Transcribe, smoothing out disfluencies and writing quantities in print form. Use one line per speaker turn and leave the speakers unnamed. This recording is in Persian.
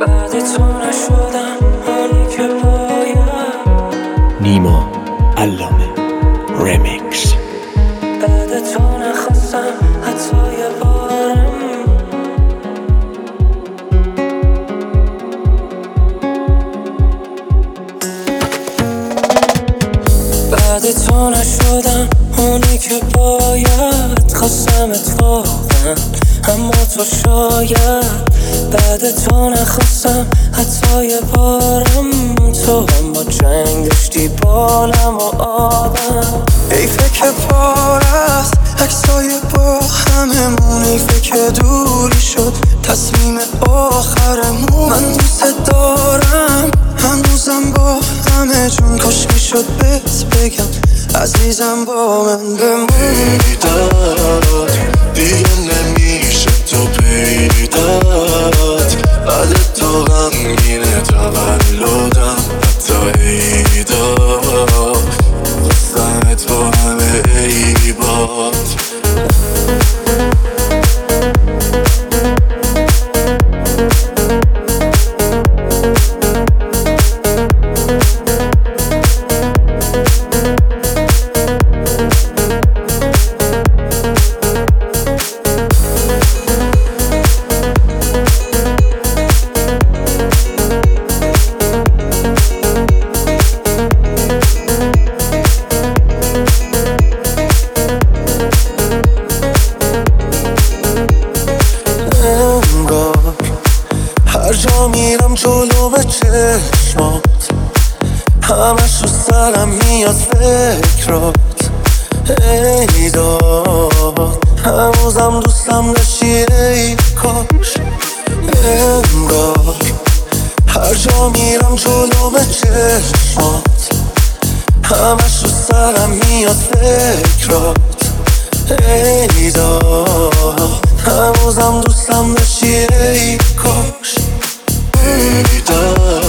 بعد تو نشدم اونی که باید.
نیما علامه رمیکس.
بعد تو نخواستم حتی یه بارم. بعد تو نشدم اونی که باید. خواستم اتفاقا اما تو شاید. بعد تو نخواستم حتی یه بارم. تو هم با جنگ داشتی بالم و آدم.
حیفه که پار است عکسای با هممون. حیفه که دوری شد تصمیم آخرمون. من دوست دارم هنوزم با همه جون. کاش میشد بهت بگم عزیزم با من بمون.
پیدات دیگه نمیشه تو پیدات. بعد تو غمگینه تولدم حتی عیدا. خواستمت با همه عیبات. هر جا میرم جلو به چشمات همش رو سرم میاد فکرات. ای داد هنوزم دوستم داشتی ای کاش. انگار هر جا میرم جلو به چشمات همش رو سرم میاد فکرات. ای داد هنوزم دوستم داشتی ای کاش. ای داد